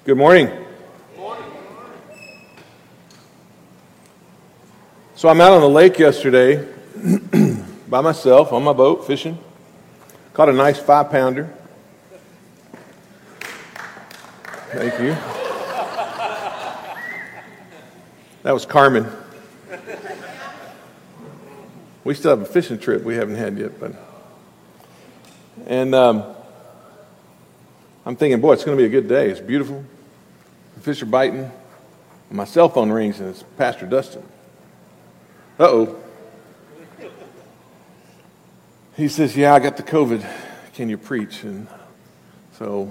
Good morning. So I'm out on the lake yesterday by myself on my boat fishing. Caught a nice 5-pounder. Thank you. That was Carmen. We still have a fishing trip we haven't had yet, and I'm thinking, boy, it's going to be a good day. It's beautiful. The fish are biting. My cell phone rings, and it's Pastor Dustin. Uh-oh. He says, yeah, I got the COVID. Can you preach? And so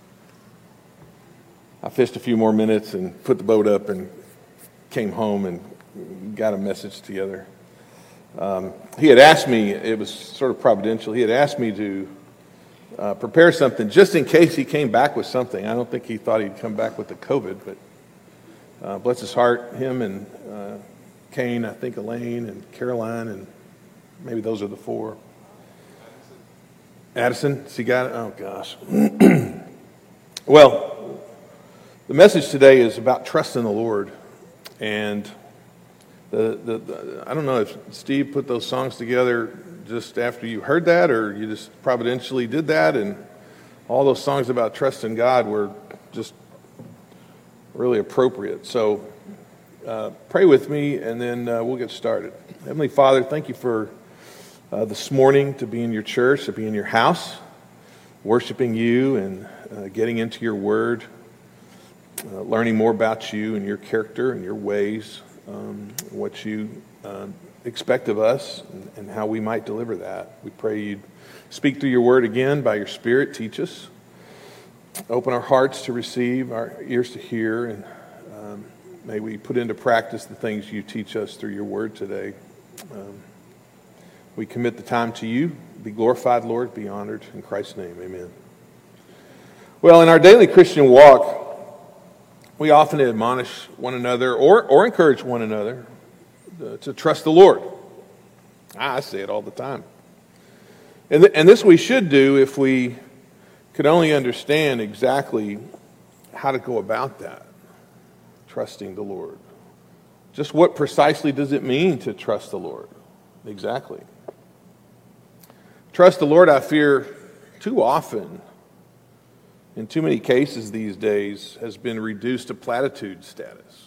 I fished a few more minutes and put the boat up and came home and got a message together. He had asked me, it was sort of providential, he had asked me to prepare something just in case he came back with something. I don't think he thought he'd come back with the COVID, but bless his heart, him and Kane, I think Elaine and Caroline, and maybe those are the four. Addison, has he got it? Oh, gosh. Well, the message today is about trust in the Lord. And I don't know if Steve put those songs together just after you heard that, or you just providentially did that, and all those songs about trust in God were just really appropriate. So pray with me, and then we'll get started. Heavenly Father, thank you for this morning to be in your church, to be in your house, worshiping you and getting into your word, learning more about you and your character and your ways, what you expect of us and how we might deliver that. We pray you'd speak through your word again by your Spirit. Teach us. Open our hearts to receive, our ears to hear, and may we put into practice the things you teach us through your word today. We commit the time to you. Be glorified, Lord. Be honored. In Christ's name, amen. Well, in our daily Christian walk, we often admonish one another or encourage one another to trust the Lord. I say it all the time. And this we should do if we could only understand exactly how to go about that, trusting the Lord. Just what precisely does it mean to trust the Lord? Exactly. Trust the Lord, I fear, too often, in too many cases these days, has been reduced to platitude status.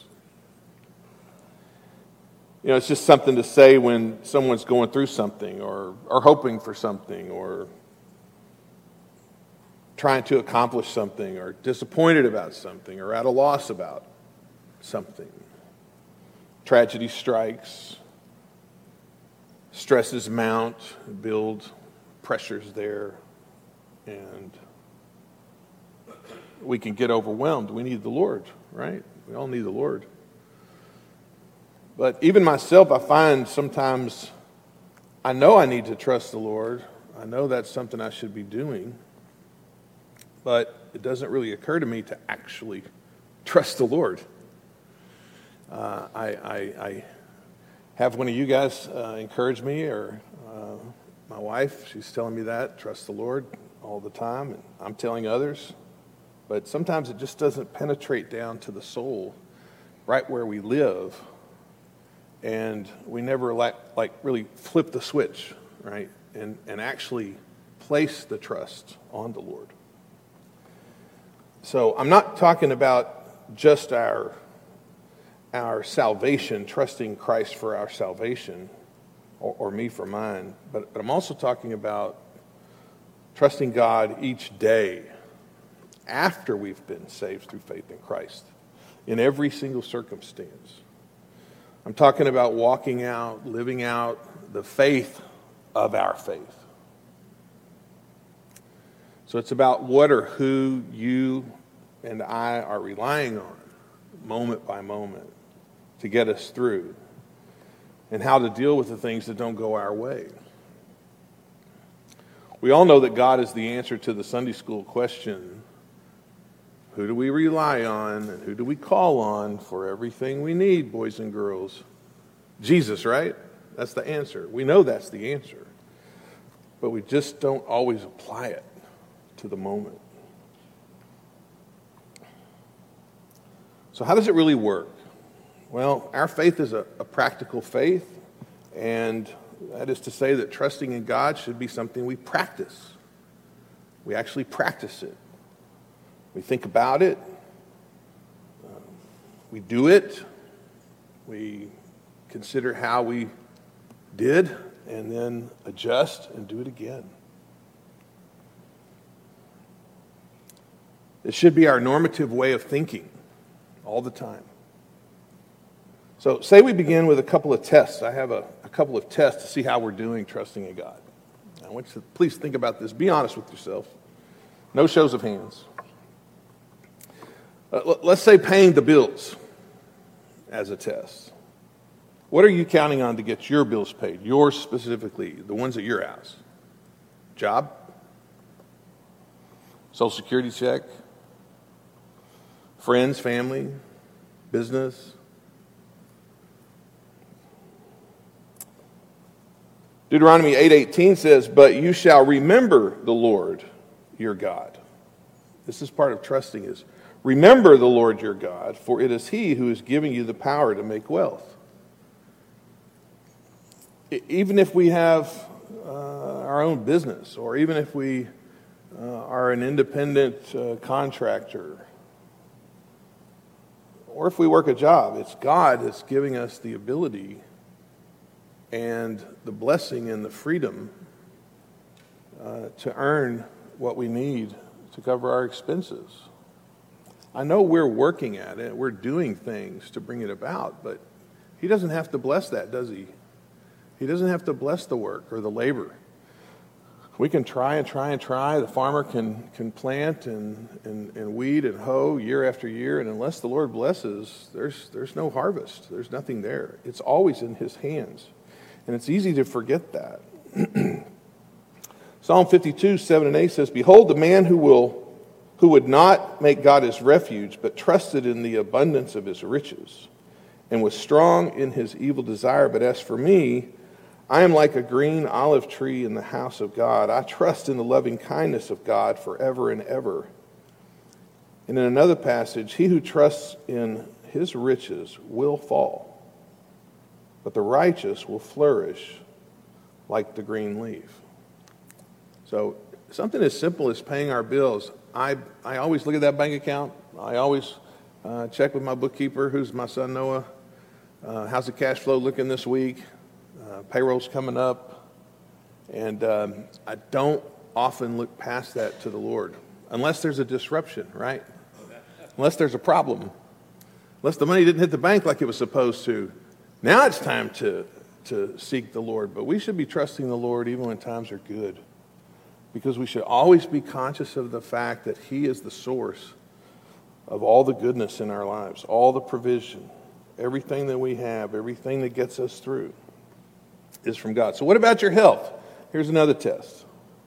You know, it's just something to say when someone's going through something or hoping for something or trying to accomplish something or disappointed about something or at a loss about something. Tragedy strikes, stresses mount, build pressures there, and we can get overwhelmed. We need the Lord, right? We all need the Lord. But even myself, I find sometimes I know I need to trust the Lord. I know that's something I should be doing. But it doesn't really occur to me to actually trust the Lord. I have one of you guys encourage me, or my wife, she's telling me that, trust the Lord all the time, and I'm telling others. But sometimes it just doesn't penetrate down to the soul, right where we live, and we never like really flip the switch, right, and actually place the trust on the Lord. So I'm not talking about just our salvation, trusting Christ for our salvation, or me for mine, but I'm also talking about trusting God each day after we've been saved through faith in Christ, in every single circumstance. I'm talking about walking out, living out the faith of our faith. So it's about what or who you and I are relying on, moment by moment, to get us through, and how to deal with the things that don't go our way. We all know that God is the answer to the Sunday school question, who do we rely on and who do we call on for everything we need, boys and girls? Jesus, right? That's the answer. We know that's the answer. But we just don't always apply it to the moment. So how does it really work? Well, our faith is a practical faith, and that is to say that trusting in God should be something we practice. We actually practice it. We think about it. We do it. We consider how we did, and then adjust and do it again. It should be our normative way of thinking all the time. So say we begin with a couple of tests. I have a couple of tests to see how we're doing trusting in God. I want you to please think about this. Be honest with yourself. No shows of hands. Let's say paying the bills as a test. What are you counting on to get your bills paid? Yours specifically, the ones at your house. Job? Social Security check? Friends, family, business? Deuteronomy 8:18 says, "But you shall remember the Lord your God." This is part of trusting is, remember the Lord your God, for it is He who is giving you the power to make wealth. Even if we have our own business, or even if we are an independent contractor, or if we work a job, it's God that's giving us the ability and the blessing and the freedom to earn what we need to cover our expenses. I know we're working at it, we're doing things to bring it about, but He doesn't have to bless that, does He? He doesn't have to bless the work or the labor. We can try and try and try. The farmer can plant and weed and hoe year after year, and unless the Lord blesses, there's no harvest. There's nothing there. It's always in His hands. And it's easy to forget that. Psalm 52, 7 and 8 says, "Behold, the man who would not make God his refuge, but trusted in the abundance of his riches, and was strong in his evil desire. But as for me, I am like a green olive tree in the house of God. I trust in the loving kindness of God forever and ever." And in another passage, "He who trusts in his riches will fall, but the righteous will flourish like the green leaf." So something as simple as paying our bills. I always look at that bank account. I always check with my bookkeeper, who's my son Noah. How's the cash flow looking this week? Payroll's coming up. And I don't often look past that to the Lord, unless there's a disruption, right? Unless there's a problem. Unless the money didn't hit the bank like it was supposed to. Now it's time to seek the Lord. But we should be trusting the Lord even when times are good, because we should always be conscious of the fact that He is the source of all the goodness in our lives, all the provision, everything that we have, everything that gets us through is from God. So what about your health? Here's another test.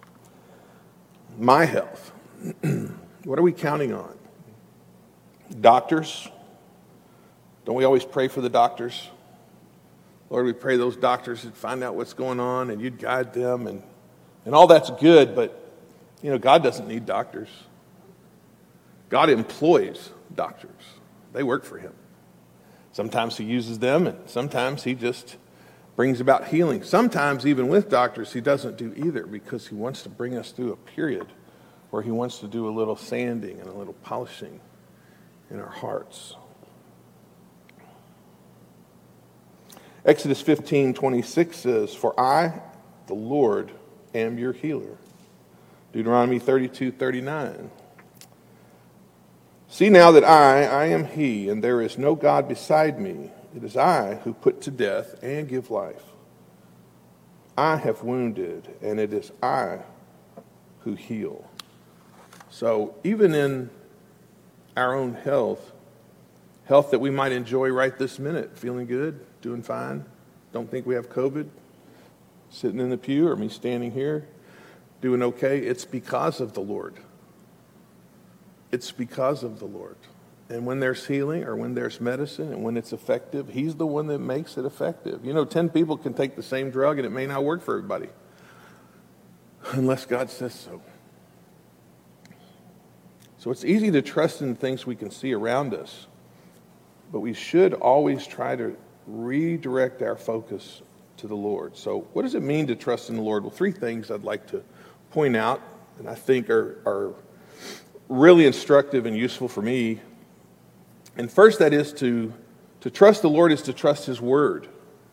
My health. What are we counting on? Doctors. Don't we always pray for the doctors? Lord, we pray those doctors would find out what's going on and you'd guide them, and all that's good, but God doesn't need doctors. God employs doctors. They work for Him. Sometimes He uses them, and sometimes He just brings about healing. Sometimes even with doctors, He doesn't do either, because He wants to bring us through a period where He wants to do a little sanding and a little polishing in our hearts. Exodus 15:26 says, "For I, the Lord, am your healer." Deuteronomy 32:39. "See now that I am He, and there is no God beside me. It is I who put to death and give life. I have wounded, and it is I who heal." So even in our own health that we might enjoy right this minute, feeling good, doing fine, don't think we have COVID, sitting in the pew or me standing here, doing okay, it's because of the Lord. It's because of the Lord. And when there's healing or when there's medicine and when it's effective, He's the one that makes it effective. 10 people can take the same drug and it may not work for everybody, unless God says so. So it's easy to trust in things we can see around us, but we should always try to redirect our focus to the Lord. So what does it mean to trust in the Lord? Well, three things I'd like to point out, and I think are really instructive and useful for me. And first, that is to trust the Lord is to trust His Word.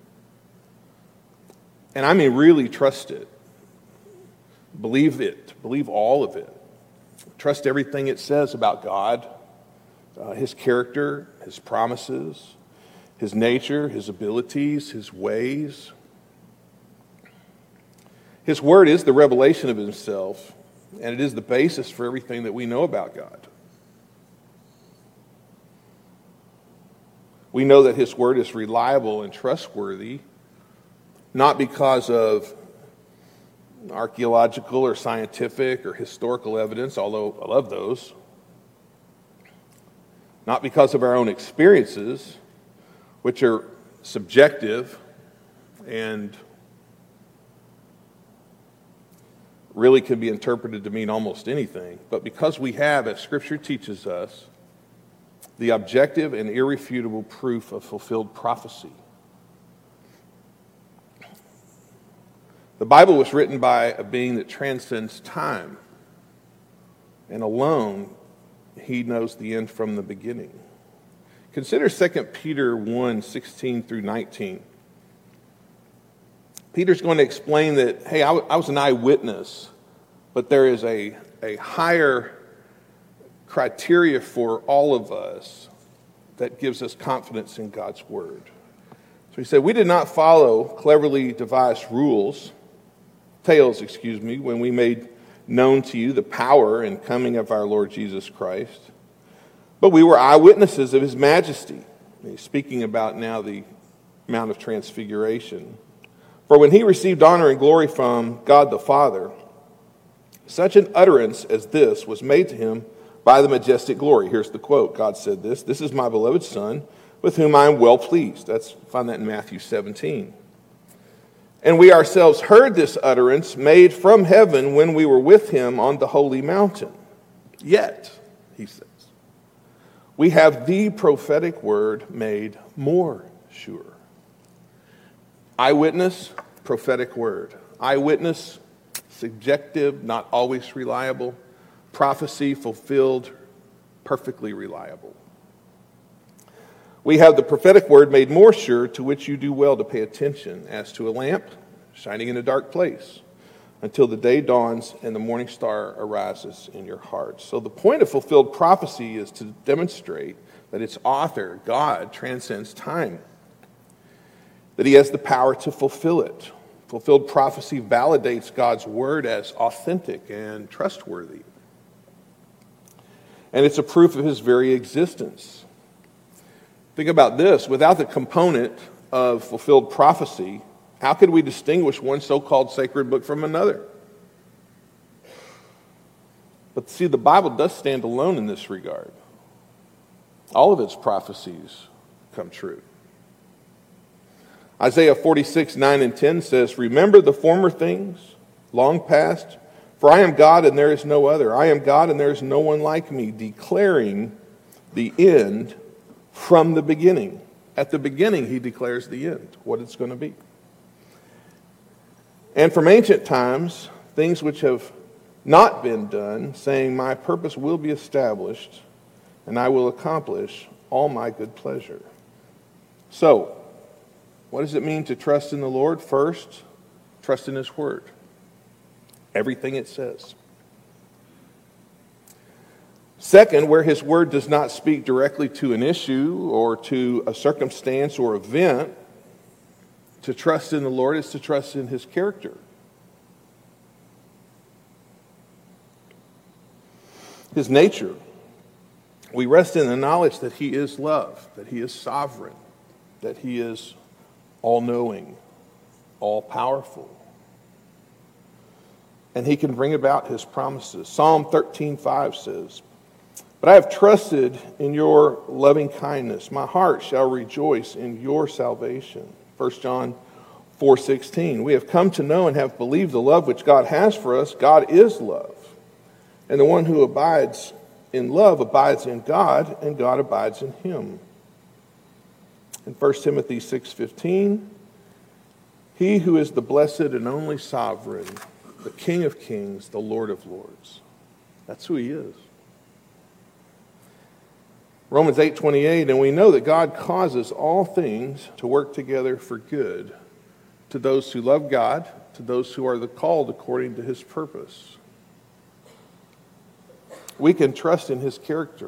And I mean really trust it. Believe it. Believe all of it. Trust everything it says about God, His character, His promises, His nature, His abilities, His ways. His Word is the revelation of Himself, and it is the basis for everything that we know about God. We know that His Word is reliable and trustworthy, not because of archaeological or scientific or historical evidence, although I love those. Not because of our own experiences, which are subjective and really can be interpreted to mean almost anything, but because we have, as Scripture teaches us, the objective and irrefutable proof of fulfilled prophecy. The Bible was written by a being that transcends time, and alone, He knows the end from the beginning. Consider 2 Peter 1, 16 through 19. Peter's going to explain that, hey, I was an eyewitness, but there is a higher criteria for all of us that gives us confidence in God's Word. So he said, we did not follow cleverly devised tales, when we made known to you the power and coming of our Lord Jesus Christ. But we were eyewitnesses of His majesty. He's speaking about now the Mount of Transfiguration. For when He received honor and glory from God the Father, such an utterance as this was made to Him by the majestic glory. Here's the quote. God said this, "This is my beloved Son, with whom I am well pleased." Find that in Matthew 17. And we ourselves heard this utterance made from heaven when we were with Him on the holy mountain. Yet, he says, we have the prophetic word made more sure. Eyewitness, prophetic word. Eyewitness, subjective, not always reliable. Prophecy, fulfilled, perfectly reliable. We have the prophetic word made more sure, to which you do well to pay attention, as to a lamp shining in a dark place, until the day dawns and the morning star arises in your hearts. So the point of fulfilled prophecy is to demonstrate that its author, God, transcends time, that He has the power to fulfill it. Fulfilled prophecy validates God's word as authentic and trustworthy. And it's a proof of His very existence. Think about this. Without the component of fulfilled prophecy, how could we distinguish one so-called sacred book from another? But see, the Bible does stand alone in this regard. All of its prophecies come true. Isaiah 46, 9 and 10 says, "Remember the former things, long past, for I am God and there is no other. I am God and there is no one like me, declaring the end from the beginning." At the beginning, He declares the end, what it's going to be. "And from ancient times, things which have not been done, saying, my purpose will be established, and I will accomplish all my good pleasure." So, what does it mean to trust in the Lord? First, trust in His Word. Everything it says. Second, where His Word does not speak directly to an issue or to a circumstance or event, to trust in the Lord is to trust in His character. His nature. We rest in the knowledge that He is love, that He is sovereign, that He is all-knowing, all-powerful. And He can bring about His promises. Psalm 13:5 says, "But I have trusted in your loving kindness. My heart shall rejoice in your salvation." 1 John 4:16, "We have come to know and have believed the love which God has for us. God is love. And the one who abides in love abides in God, and God abides in him." In 1 Timothy 6:15, he who is the blessed and only sovereign, the King of kings, the Lord of lords. That's who he is. Romans 8:28, and we know that God causes all things to work together for good to those who love God, to those who are the called according to his purpose. We can trust in his character.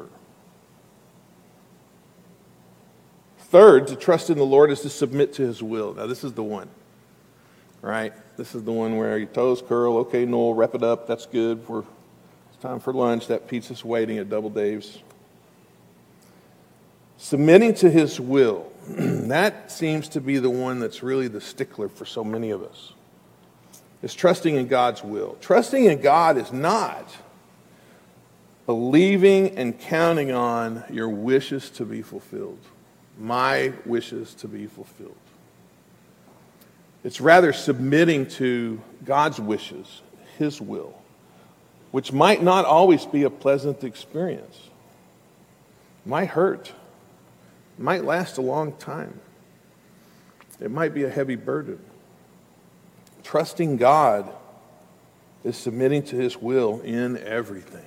Third, to trust in the Lord is to submit to his will. Now this is the one, right? This is the one where your toes curl. Okay, Noel, wrap it up. That's good. It's time for lunch. That pizza's waiting at Double Dave's. Submitting to his will, that seems to be the one that's really the stickler for so many of us. It's trusting in God's will. Trusting in God is not believing and counting on your wishes to be fulfilled. My wishes to be fulfilled. It's rather submitting to God's wishes, his will, which might not always be a pleasant experience. It might hurt. It might last a long time. It might be a heavy burden. Trusting God is submitting to his will in everything.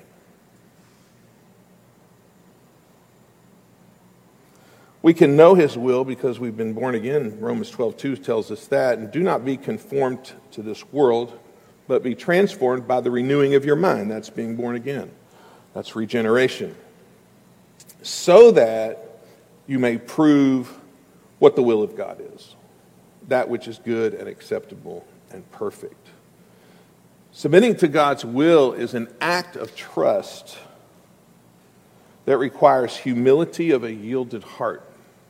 We can know his will because we've been born again. Romans 12:2 tells us that. And do not be conformed to this world, but be transformed by the renewing of your mind. That's being born again. That's regeneration. So that you may prove what the will of God is, that which is good and acceptable and perfect. Submitting to God's will is an act of trust that requires humility of a yielded heart.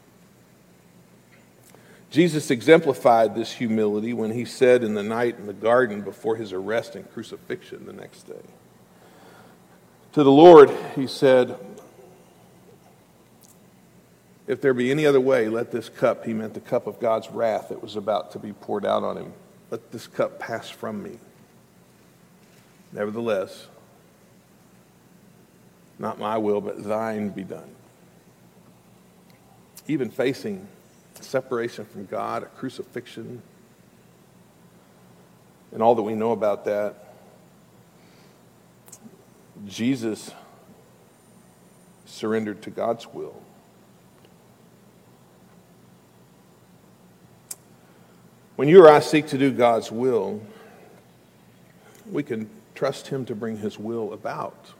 Jesus exemplified this humility when he said in the night in the garden before his arrest and crucifixion the next day. To the Lord, he said, if there be any other way, let this cup, he meant the cup of God's wrath that was about to be poured out on him, let this cup pass from me. Nevertheless, not my will, but thine be done. Even facing separation from God, a crucifixion, and all that we know about that, Jesus surrendered to God's will. When you or I seek to do God's will, we can trust him to bring his will about.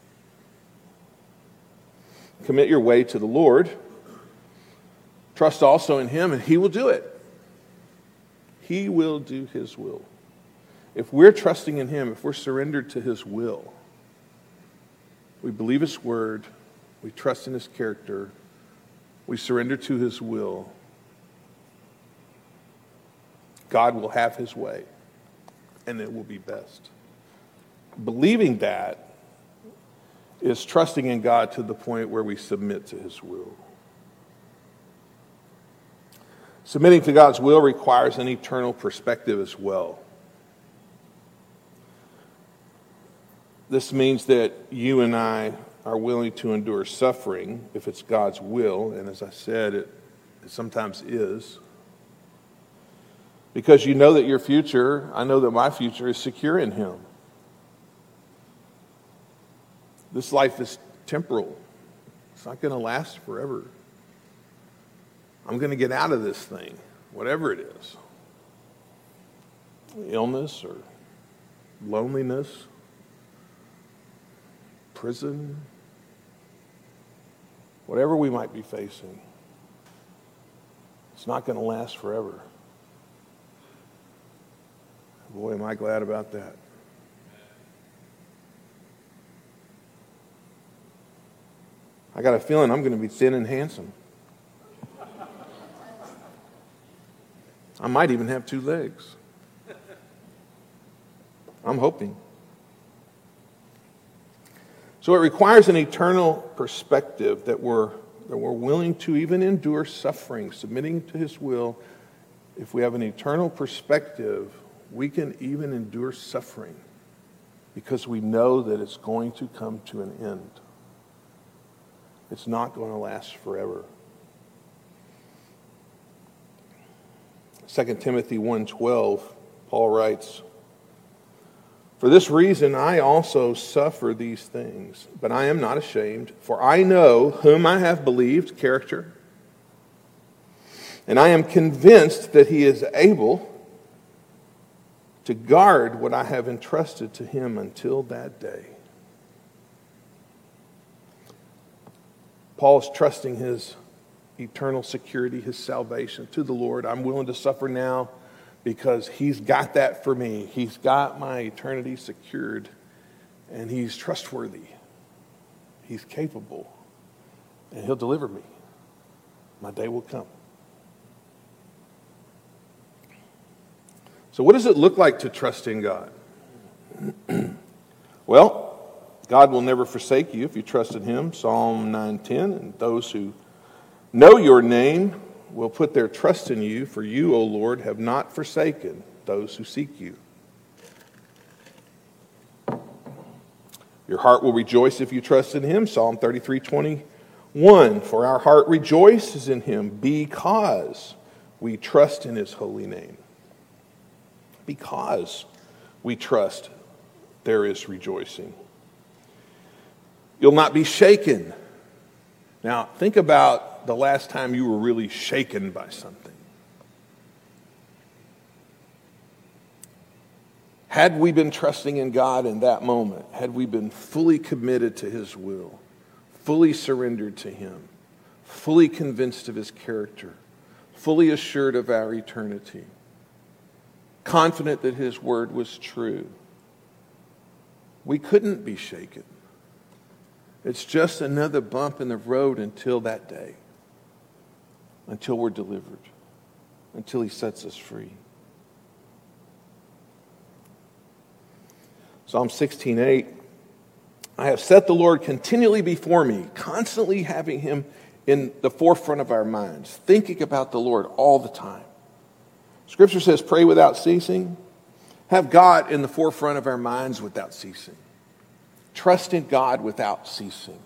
Commit your way to the Lord. Trust also in him, and he will do it. He will do his will. If we're trusting in him, if we're surrendered to his will, we believe his word, we trust in his character, we surrender to his will, God will have his way, and it will be best. Believing that is trusting in God to the point where we submit to his will. Submitting to God's will requires an eternal perspective as well. This means that you and I are willing to endure suffering if it's God's will, and as I said, it sometimes is. Because you know that your future, I know that my future is secure in him. This life is temporal. It's not going to last forever. I'm going to get out of this thing, whatever it is. Illness or loneliness, prison, whatever we might be facing. It's not going to last forever. Boy, am I glad about that. I got a feeling I'm going to be thin and handsome. I might even have 2 legs. I'm hoping. So it requires an eternal perspective that we're willing to even endure suffering, submitting to his will. If we have an eternal perspective, we can even endure suffering because we know that it's going to come to an end. It's not going to last forever. 2 Timothy 1:12, Paul writes, "For this reason I also suffer these things, but I am not ashamed, for I know whom I have believed," character, "and I am convinced that he is able to guard what I have entrusted to him until that day." Paul is trusting his eternal security, his salvation to the Lord. I'm willing to suffer now because he's got that for me. He's got my eternity secured, and he's trustworthy. He's capable, and he'll deliver me. My day will come. So what does it look like to trust in God? Well, God will never forsake you if you trust in him. Psalm 9:10, "And those who know your name will put their trust in you, for you, O Lord, have not forsaken those who seek you." Your heart will rejoice if you trust in him. Psalm 33:21, "For our heart rejoices in him because we trust in his holy name." Because we trust, there is rejoicing. You'll not be shaken. Now, think about the last time you were really shaken by something. Had we been trusting in God in that moment, had we been fully committed to his will, fully surrendered to him, fully convinced of his character, fully assured of our eternity, confident that his word was true, we couldn't be shaken. It's just another bump in the road until that day, until we're delivered, until he sets us free. Psalm 16:8, "I have set the Lord continually before me," constantly having him in the forefront of our minds, thinking about the Lord all the time. Scripture says, "Pray without ceasing." Have God in the forefront of our minds without ceasing. Trust in God without ceasing.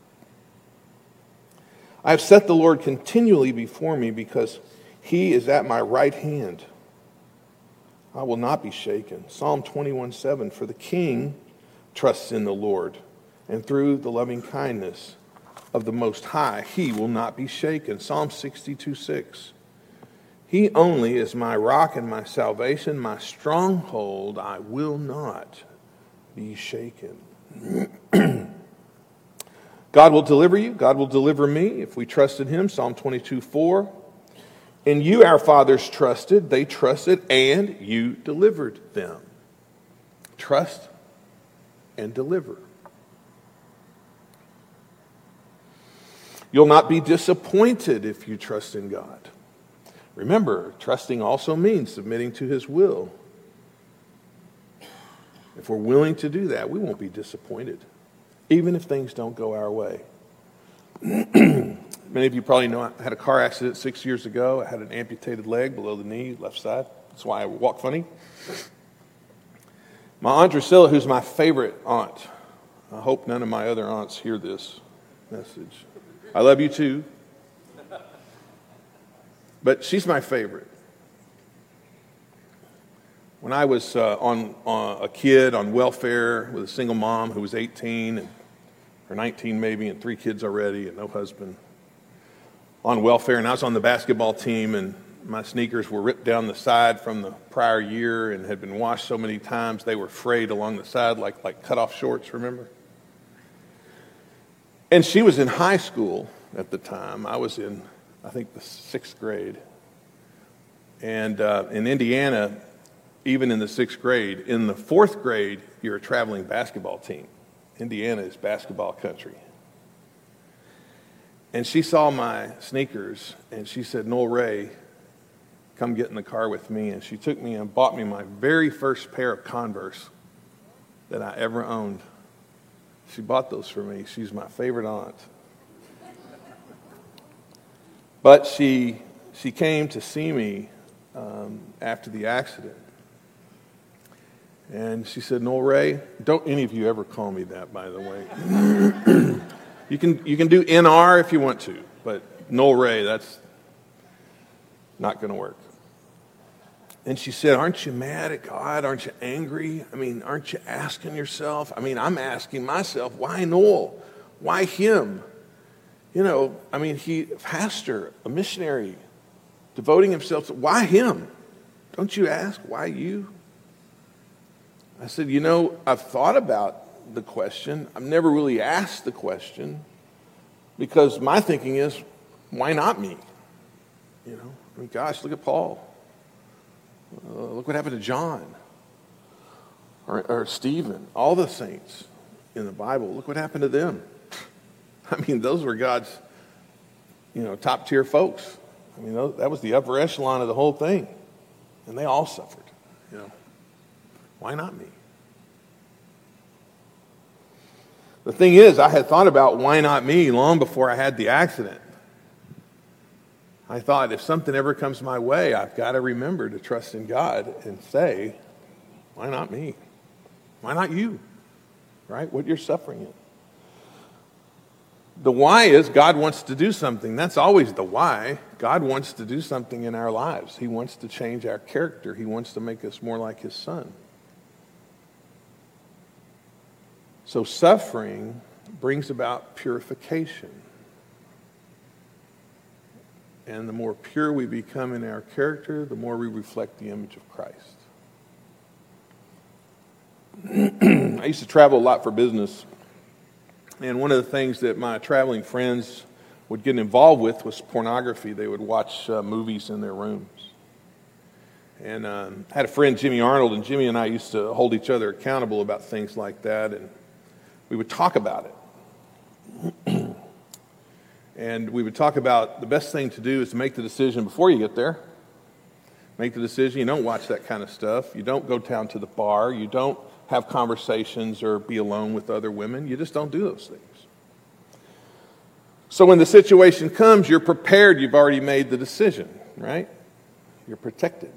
"I have set the Lord continually before me because he is at my right hand. I will not be shaken." Psalm 21:7, "For the king trusts in the Lord, and through the loving kindness of the Most High, he will not be shaken." Psalm 62:6, "He only is my rock and my salvation, my stronghold. I will not be shaken." God will deliver you. God will deliver me if we trust in him. Psalm 22:4, "In you our fathers trusted. They trusted, and you delivered them." Trust and deliver. You'll not be disappointed if you trust in God. Remember, trusting also means submitting to his will. If we're willing to do that, we won't be disappointed, even if things don't go our way. Many of you probably know I had a car accident 6 years ago. I had an amputated leg below the knee, left side. That's why I walk funny. My Aunt Drusilla, who's my favorite aunt, I hope none of my other aunts hear this message. I love you too. But she's my favorite. When I was a kid on welfare with a single mom who was 18 or 19 maybe, and 3 kids already and no husband, on welfare, and I was on the basketball team, and my sneakers were ripped down the side from the prior year and had been washed so many times they were frayed along the side like cut-off shorts, remember? And she was in high school at the time. I was in, I think, the 6th grade. And in Indiana, even in the 6th grade, in the 4th grade, you're a traveling basketball team. Indiana is basketball country. And she saw my sneakers, and she said, "Noel Ray, come get in the car with me." And she took me and bought me my very first pair of Converse that I ever owned. She bought those for me. She's my favorite aunt. But she came to see me after the accident. And she said, "Noel Ray," don't any of you ever call me that, by the way. You can do NR if you want to, but Noel Ray, that's not going to work. And she said, aren't you mad at God? Aren't you angry? I mean, aren't you asking yourself? I mean, I'm asking myself, why Noel? Why him? You know, I mean, he, pastor, a missionary, devoting himself to, why him? Don't you ask, why you? I said, you know, I've thought about the question. I've never really asked the question because my thinking is, why not me? You know, I mean, gosh, look at Paul. Look what happened to John or Stephen, all the saints in the Bible. Look what happened to them. I mean, those were God's, you know, top tier folks. I mean, that was the upper echelon of the whole thing. And they all suffered, you know. Why not me? The thing is, I had thought about why not me long before I had the accident. I thought if something ever comes my way, I've got to remember to trust in God and say, why not me? Why not you? Right? What you're suffering in. The why is God wants to do something. That's always the why. God wants to do something in our lives. He wants to change our character. He wants to make us more like his son. So suffering brings about purification. And the more pure we become in our character, the more we reflect the image of Christ. I used to travel a lot for business. And one of the things that my traveling friends would get involved with was pornography. They would watch movies in their rooms. And I had a friend, Jimmy Arnold, and Jimmy and I used to hold each other accountable about things like that. And we would talk about it. And we would talk about the best thing to do is to make the decision before you get there. Make the decision. You don't watch that kind of stuff. You don't go down to the bar. You don't have conversations or be alone with other women. You just don't do those things. So when the situation comes, you're prepared. You've already made the decision, right? You're protected.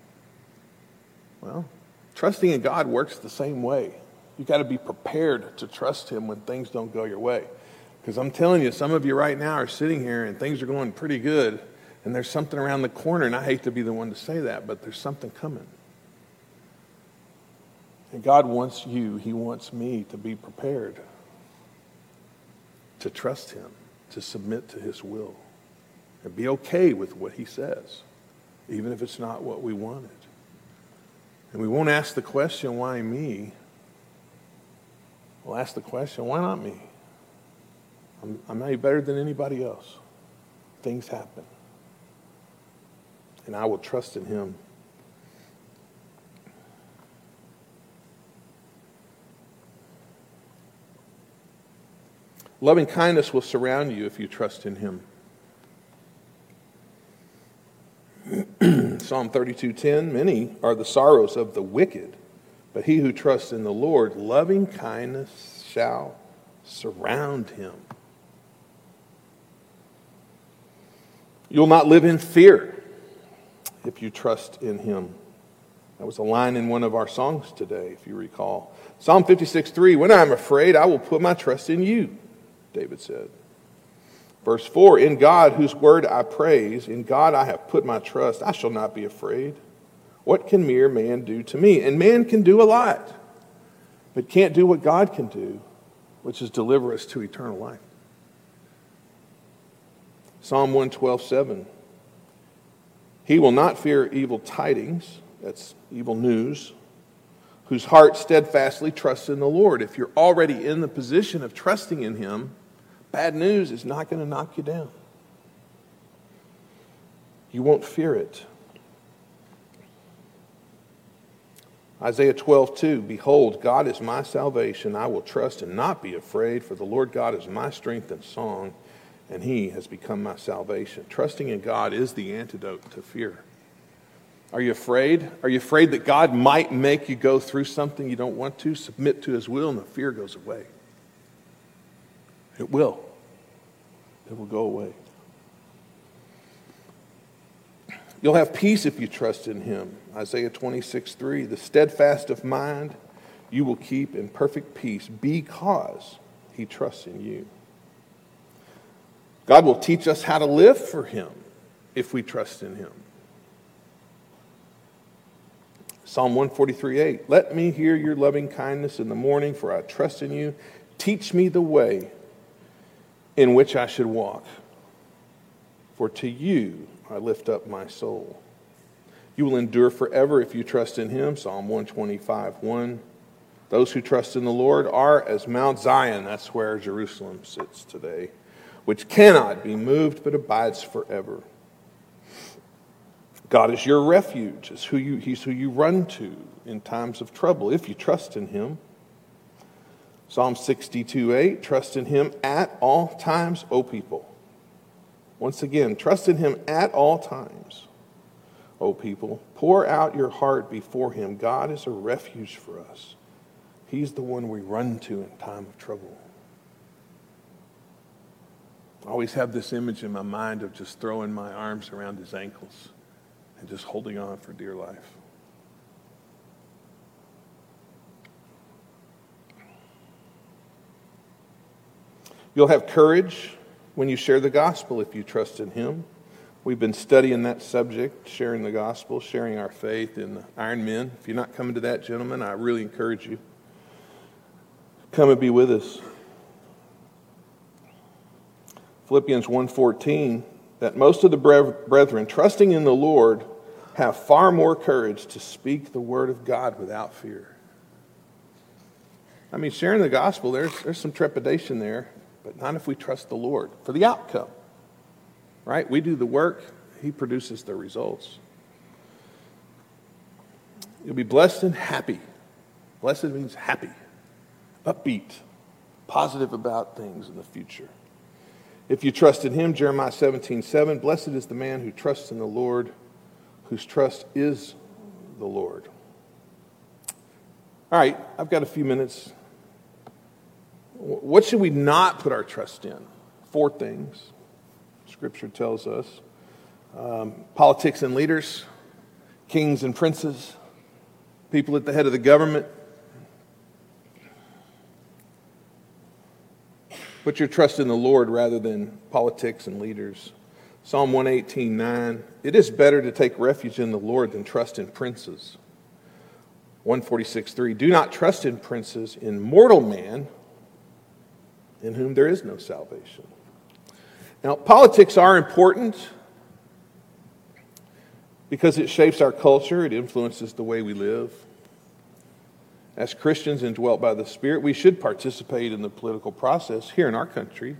Well, trusting in God works the same way. You've got to be prepared to trust him when things don't go your way. Because I'm telling you, some of you right now are sitting here and things are going pretty good, and there's something around the corner, and I hate to be the one to say that, but there's something coming. And God wants you, he wants me to be prepared to trust him, to submit to his will, and be okay with what he says, even if it's not what we wanted. And we won't ask the question, why me? We'll ask the question, why not me? I'm not better than anybody else. Things happen. And I will trust in him. Loving kindness will surround you if you trust in him. Psalm 32:10, many are the sorrows of the wicked, but he who trusts in the Lord, loving kindness shall surround him. You'll not live in fear if you trust in him. That was a line in one of our songs today, if you recall. Psalm 56:3, when I'm afraid, I will put my trust in you, David said. Verse 4, in God, whose word I praise, in God I have put my trust, I shall not be afraid. What can mere man do to me? And man can do a lot, but can't do what God can do, which is deliver us to eternal life. Psalm 112:7. He will not fear evil tidings, that's evil news, whose heart steadfastly trusts in the Lord. If you're already in the position of trusting in him, bad news is not going to knock you down. You won't fear it. Isaiah 12:2, behold, God is my salvation. I will trust and not be afraid, for the Lord God is my strength and song, and he has become my salvation. Trusting in God is the antidote to fear. Are you afraid? Are you afraid that God might make you go through something you don't want to? Submit to his will and the fear goes away. It will. It will go away. You'll have peace if you trust in him. Isaiah 26:3, the steadfast of mind you will keep in perfect peace because he trusts in you. God will teach us how to live for him if we trust in him. Psalm 143:8. Let me hear your loving kindness in the morning, for I trust in you. Teach me the way in which I should walk. For to you I lift up my soul. You will endure forever if you trust in him. Psalm 125:1. Those who trust in the Lord are as Mount Zion, that's where Jerusalem sits today, which cannot be moved but abides forever. God is your refuge. He's who you run to in times of trouble if you trust in him. Psalm 62:8, trust in him at all times, O people. Once again, trust in him at all times, O people. Pour out your heart before him. God is a refuge for us. He's the one we run to in time of trouble. I always have this image in my mind of just throwing my arms around his ankles and just holding on for dear life. You'll have courage when you share the gospel if you trust in him. We've been studying that subject, sharing the gospel, sharing our faith in the Iron Men. If you're not coming to that, gentlemen, I really encourage you. Come and be with us. Philippians 1:14, that most of the brethren, trusting in the Lord, have far more courage to speak the word of God without fear. I mean, sharing the gospel, there's some trepidation there, but not if we trust the Lord for the outcome. Right? We do the work, he produces the results. You'll be blessed and happy. Blessed means happy, upbeat, positive about things in the future. If you trust in him, Jeremiah 17:7, blessed is the man who trusts in the Lord, whose trust is the Lord. All right, I've got a few minutes. What should we not put our trust in? 4 things. Scripture tells us. Politics and leaders, kings and princes, people at the head of the government. Put your trust in the Lord rather than politics and leaders. Psalm 118:9, it is better to take refuge in the Lord than trust in princes. 146:3, do not trust in princes, in mortal man, in whom there is no salvation. Now, politics are important because it shapes our culture, it influences the way we live. As Christians indwelt by the Spirit, we should participate in the political process here in our country,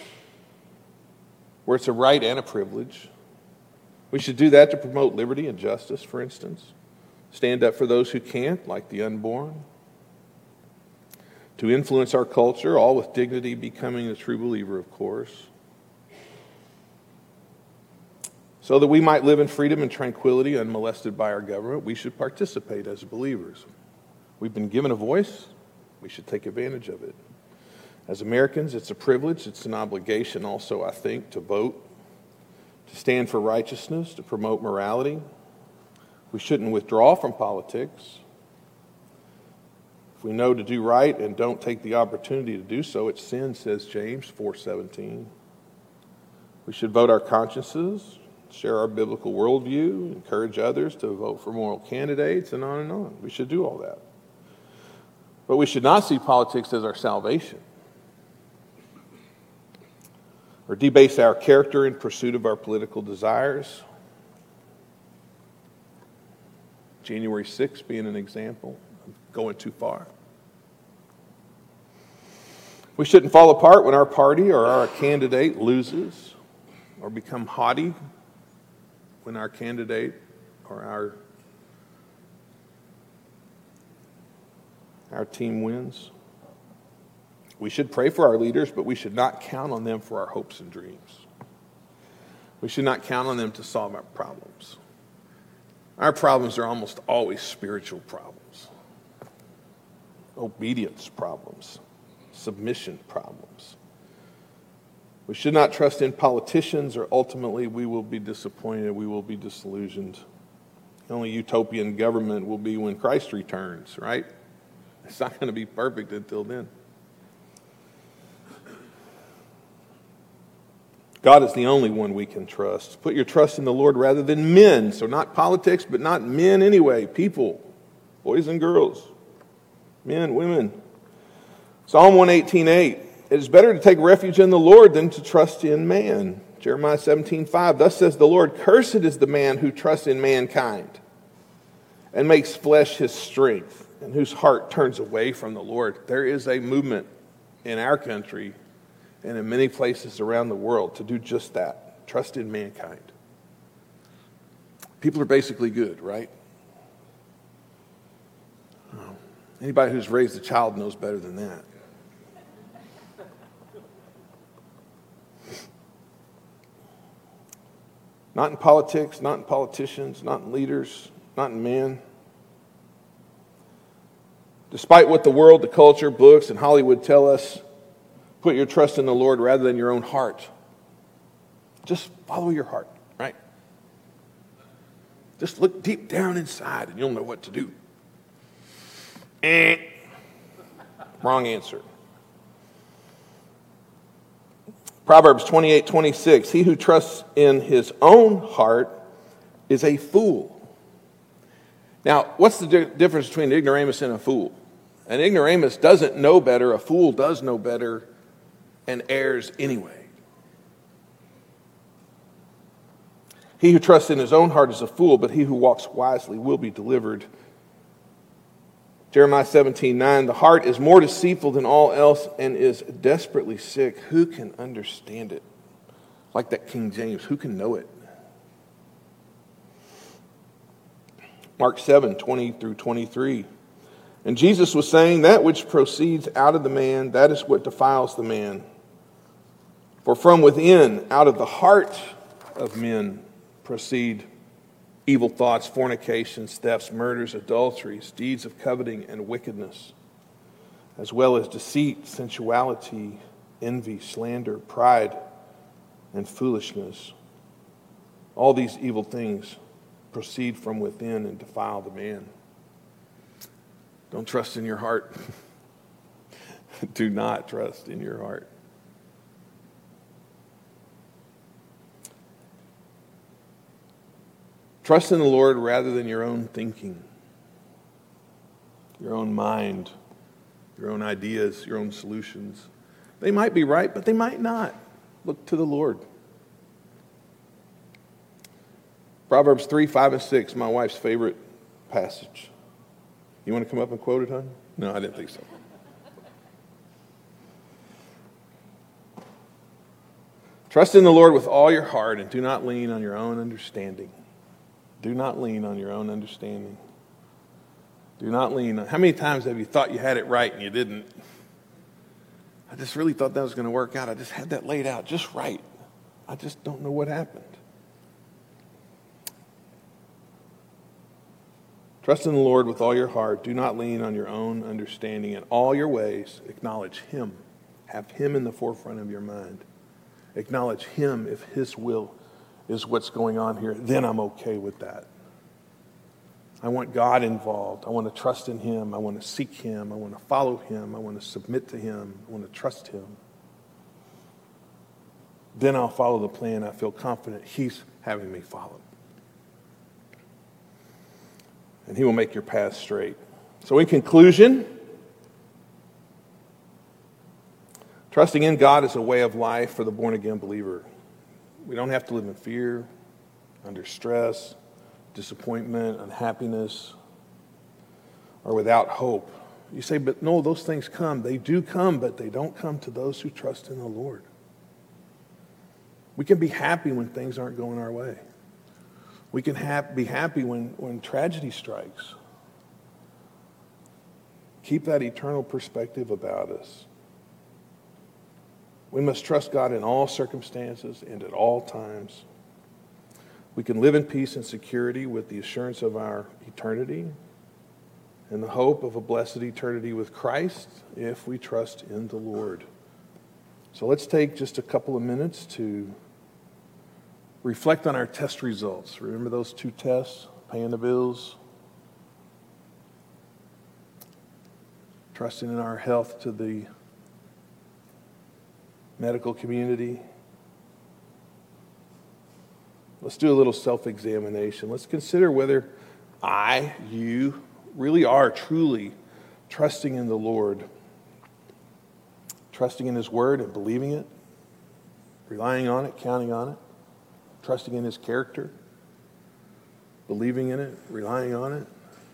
where it's a right and a privilege. We should do that to promote liberty and justice, for instance. Stand up for those who can't, like the unborn. To influence our culture, all with dignity, becoming a true believer, of course. So that we might live in freedom and tranquility, unmolested by our government, we should participate as believers. We've been given a voice. We should take advantage of it. As Americans, it's a privilege. It's an obligation also, I think, to vote, to stand for righteousness, to promote morality. We shouldn't withdraw from politics. If we know to do right and don't take the opportunity to do so, it's sin, says James 4:17. We should vote our consciences, share our biblical worldview, encourage others to vote for moral candidates, and on and on. We should do all that. But we should not see politics as our salvation, or debase our character in pursuit of our political desires. January 6th being an example of going too far. We shouldn't fall apart when our party or our candidate loses, or become haughty when our candidate or our team wins. We should pray for our leaders, but we should not count on them for our hopes and dreams. We should not count on them to solve our problems. Our problems are almost always spiritual problems, obedience problems, submission problems. We should not trust in politicians, or ultimately we will be disappointed, we will be disillusioned. The only utopian government will be when Christ returns, right? It's not going to be perfect until then. God is the only one we can trust. Put your trust in the Lord rather than men. So not politics, but not men anyway, people. boys and girls, men, women. Psalm 118:8. It is better to take refuge in the Lord than to trust in man. Jeremiah 17:5. Thus says the Lord, cursed is the man who trusts in mankind and makes flesh his strength, and whose heart turns away from the Lord. There is a movement in our country and in many places around the world to do just that. Trust in mankind. People are basically good, right? Anybody who's raised a child knows better than that. Not in politics, not in politicians, not in leaders, not in men. Despite what the world, the culture, books, and Hollywood tell us, put your trust in the Lord rather than your own heart. Just follow your heart, right? Just look deep down inside and you'll know what to do. Wrong answer. Proverbs 28:26. He who trusts in his own heart is a fool. Now, what's the difference between an ignoramus and a fool? An ignoramus doesn't know better. A fool does know better and errs anyway. He who trusts in his own heart is a fool, but he who walks wisely will be delivered. Jeremiah 17:9, the heart is more deceitful than all else and is desperately sick. Who can understand it? Like that King James, who can know it? Mark 7:20 through 23. And Jesus was saying, that which proceeds out of the man, that is what defiles the man. For from within, out of the heart of men, proceed evil thoughts, fornications, thefts, murders, adulteries, deeds of coveting and wickedness, as well as deceit, sensuality, envy, slander, pride, and foolishness. All these evil things proceed from within and defile the man. Don't trust in your heart. Do not trust in your heart. Trust in the Lord rather than your own thinking, your own mind, your own ideas, your own solutions. They might be right, but they might not. Look to the Lord. Proverbs 3:5 and 6, my wife's favorite passage. You want to come up and quote it, hon? No, I didn't think so. Trust in the Lord with all your heart and do not lean on your own understanding. Do not lean on your own understanding. Do not lean on... How many times have you thought you had it right and you didn't? I just really thought that was going to work out. I just had that laid out just right. I just don't know what happened. Trust in the Lord with all your heart. Do not lean on your own understanding. In all your ways, acknowledge Him. Have Him in the forefront of your mind. Acknowledge Him if His will is what's going on here. Then I'm okay with that. I want God involved. I want to trust in Him. I want to seek Him. I want to follow Him. I want to submit to Him. I want to trust Him. Then I'll follow the plan I feel confident He's having me follow. And He will make your path straight. So in conclusion, trusting in God is a way of life for the born-again believer. We don't have to live in fear, under stress, disappointment, unhappiness, or without hope. You say, but no, those things come. They do come, but they don't come to those who trust in the Lord. We can be happy when things aren't going our way. We can be happy when tragedy strikes. Keep that eternal perspective about us. We must trust God in all circumstances and at all times. We can live in peace and security with the assurance of our eternity and the hope of a blessed eternity with Christ if we trust in the Lord. So let's take just a couple of minutes to reflect on our test results. Remember those 2 tests, paying the bills, trusting in our health to the medical community. Let's do a little self-examination. Let's consider whether you really are truly trusting in the Lord, trusting in His Word and believing it, relying on it, counting on it, trusting in His character, believing in it, relying on it.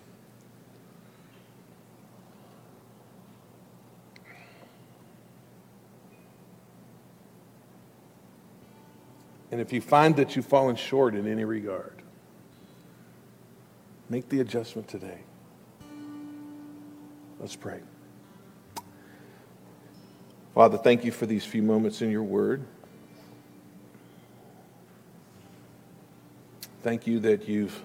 And if you find that you've fallen short in any regard, make the adjustment today. Let's pray. Father, thank you for these few moments in your word. Thank you that you've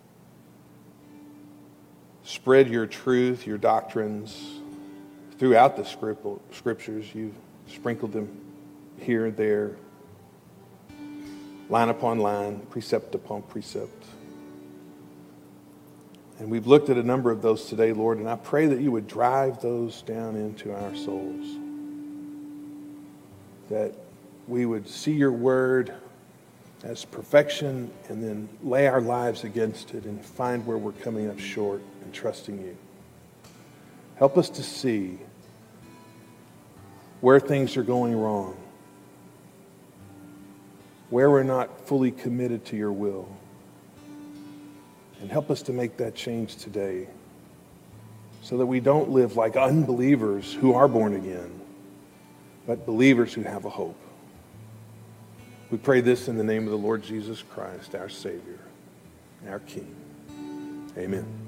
spread your truth, your doctrines throughout the scriptures. You've sprinkled them here and there, line upon line, precept upon precept. And we've looked at a number of those today, Lord, and I pray that you would drive those down into our souls. That we would see your word as perfection and then lay our lives against it and find where we're coming up short and trusting you. Help us to see where things are going wrong, where we're not fully committed to your will. And help us to make that change today so that we don't live like unbelievers who are born again, but believers who have a hope. We pray this in the name of the Lord Jesus Christ, our Savior, our King. Amen.